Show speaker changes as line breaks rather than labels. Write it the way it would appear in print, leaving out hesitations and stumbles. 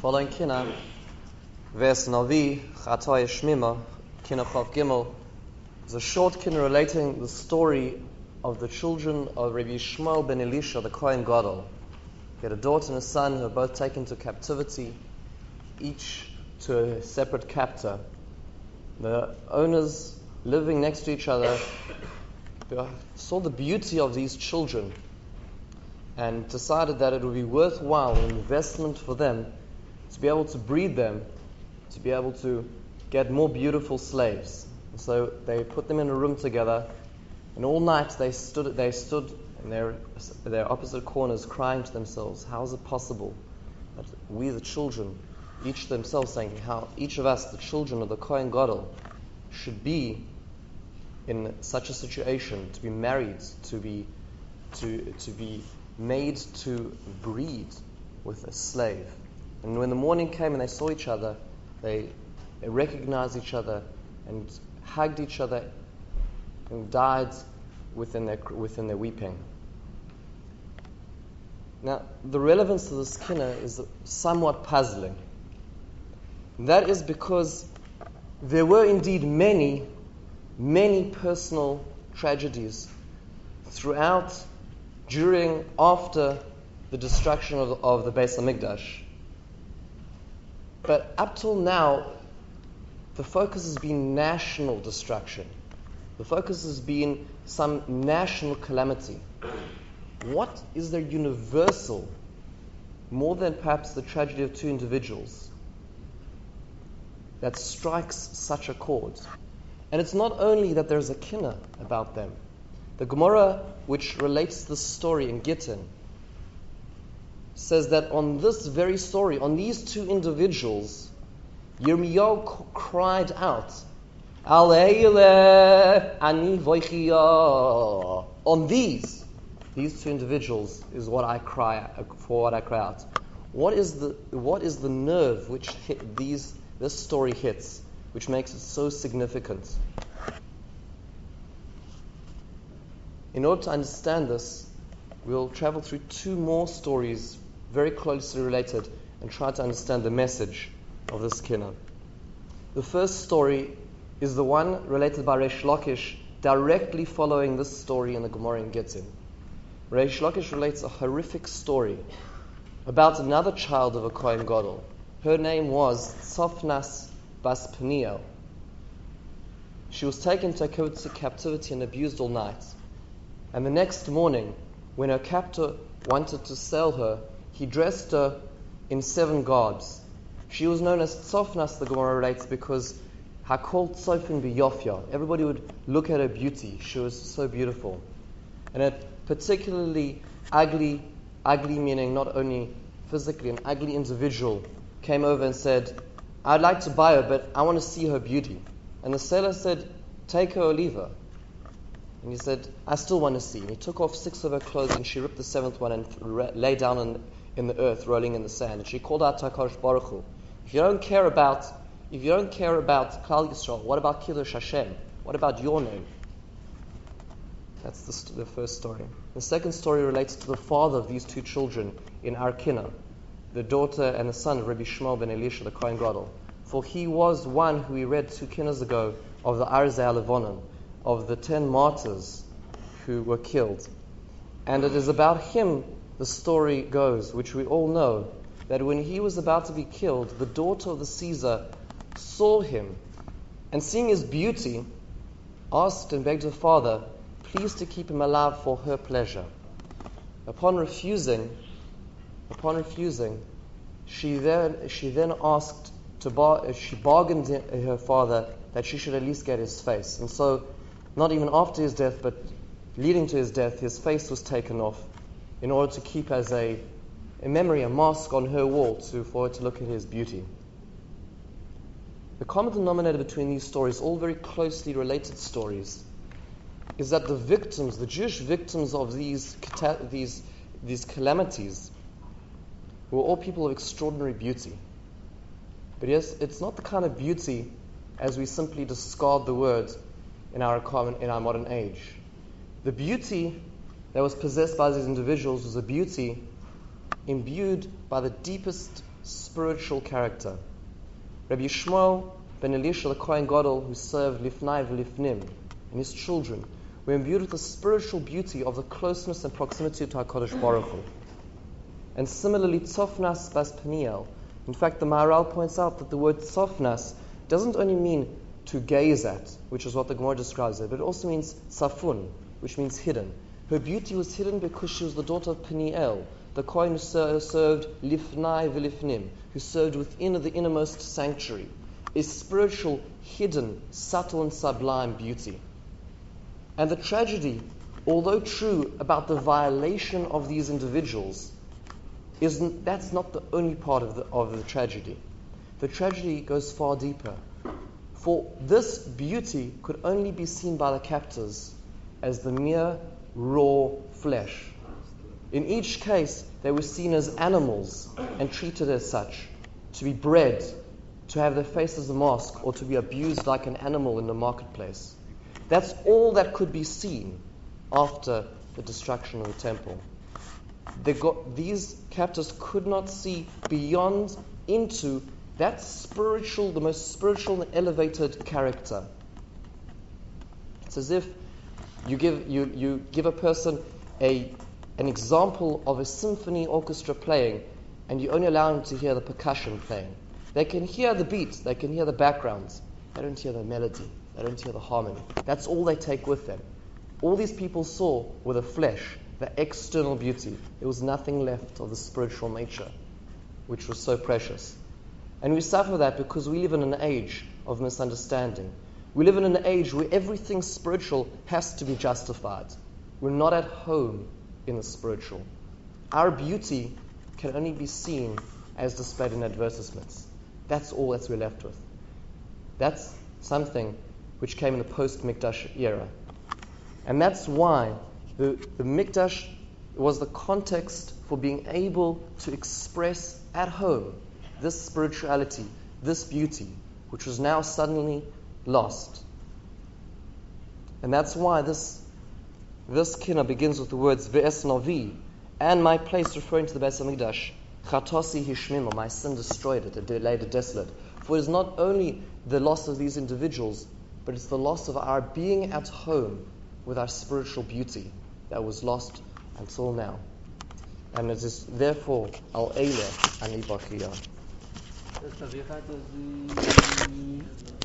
Following Kina, Ves Navi, Chatoy Shmima, Kina Chav Gimel, is a short Kina relating the story of the children of Rabbi Shmuel ben Elisha, the Kohen Gadol. He had a daughter and a son who were both taken to captivity, each to a separate captor. The owners living next to each other saw the beauty of these children and decided that it would be worthwhile an investment for them to be able to breed them, to be able to get more beautiful slaves. And so they put them in a room together, and all night they stood in their opposite corners crying to themselves, how is it possible that we, the children, each themselves saying how each of us, the children of the Kohen Gadol, should be in such a situation, to be married, to be made to breed with a slave. And when the morning came and they saw each other, they recognized each other and hugged each other and died within their weeping. Now, the relevance of this kinna is somewhat puzzling. That is because there were indeed many personal tragedies during, after the destruction of the Beis HaMikdash. But up till now, the focus has been national destruction. The focus has been some national calamity. What is there universal, more than perhaps the tragedy of two individuals, that strikes such a chord? And it's not only that there's a kinna about them. The Gemara, which relates this story in Gittin, says that on this very story, on these two individuals, Yirmiyahu cried out, Aleile ani voichia. On these two individuals is what I cry out. What is the nerve which this story hits, which makes it so significant? In order to understand this, we'll travel through two more stories very closely related and try to understand the message of this kinna. The first story is the one related by Reish Lakish, directly following this story in the Gemara in Gittin. Reish Lakish relates a horrific story about another child of a Kohen Gadol. Her name was Tzofnas bas Peniel. She was taken to captivity and abused all night. And the next morning, when her captor wanted to sell her, he dressed her in 7 garbs. She was known as Tzofnas, the Gemara relates, because Hakol Tzofin b'Yofya. Everybody would look at her beauty. She was so beautiful. And a particularly ugly meaning not only physically, an ugly individual came over and said, I'd like to buy her, but I want to see her beauty. And the seller said, take her or leave her. And he said, I still want to see. And he took off 6 of her clothes, and she ripped the 7th one and lay down in the earth, rolling in the sand. And she called out to HaKadosh Baruch Hu, if you don't care about Klal Yisrael, what about Kiddush Hashem? What about your name? That's the first story. The second story relates to the father of these two children in our kinna, the daughter and the son of Rabbi Shmuel ben Elisha, the Kohen Gadol. For he was one who we read 2 kinnas ago of the Arzei HaLevonim, of the 10 martyrs who were killed. And it is about him the story goes, which we all know, that when he was about to be killed, the daughter of the Caesar saw him, and seeing his beauty, asked and begged her father, please to keep him alive for her pleasure. Upon refusing, she then asked she bargained her father that she should at least get his face. And so, not even after his death, but leading to his death, his face was taken off in order to keep as a memory, a mask on her wall for her to look at his beauty. The common denominator between these stories, all very closely related stories, is that the Jewish victims of these calamities, were all people of extraordinary beauty. But yes, it's not the kind of beauty as we simply discard the word in our modern age. The beauty that was possessed by these individuals was a beauty imbued by the deepest spiritual character. Rabbi Yishmael ben Elisha, the Kohen Gadol, who served Lifnai v'Lifnim, and his children, were imbued with the spiritual beauty of the closeness and proximity to HaKadosh Baruch Hu. And similarly, Tzofnas bas Peniel. In fact, the Maharal points out that the word Tzofnas doesn't only mean to gaze at, which is what the Gemara describes it, but it also means Tzafun, which means hidden. Her beauty was hidden because she was the daughter of Peniel, the Kohen who served Lifnai v'Lifnim, who served within the innermost sanctuary, a spiritual, hidden, subtle and sublime beauty. And the tragedy, although true about the violation of these individuals, that's not the only part of the tragedy. The tragedy goes far deeper. For this beauty could only be seen by the captors as the mere raw flesh. In each case, they were seen as animals and treated as such, to be bred, to have their face as a mask, or to be abused like an animal in the marketplace. That's all that could be seen after the destruction of the temple. These captors could not see beyond into that spiritual, the most spiritual and elevated character. It's as if you give a person an example of a symphony orchestra playing, and you only allow them to hear the percussion playing. They can hear the beats, they can hear the backgrounds, they don't hear the melody, they don't hear the harmony. That's all they take with them. All these people saw were the flesh, the external beauty. There was nothing left of the spiritual nature, which was so precious. And we suffer that because we live in an age of misunderstanding. We live in an age where everything spiritual has to be justified. We're not at home in the spiritual. Our beauty can only be seen as displayed in advertisements. That's all that we're left with. That's something which came in the post-Mikdash era. And that's why the Mikdash was the context for being able to express at home this spirituality, this beauty, which was now suddenly lost. And that's why this kinnah begins with the words Ve'es Navi, and my place, referring to the Beis Hamikdash, Chatosi Hishmima, my sin destroyed it, it laid it desolate. For it is not only the loss of these individuals, but it's the loss of our being at home with our spiritual beauty that was lost until now. And it is therefore Al Eile Ani Bakia.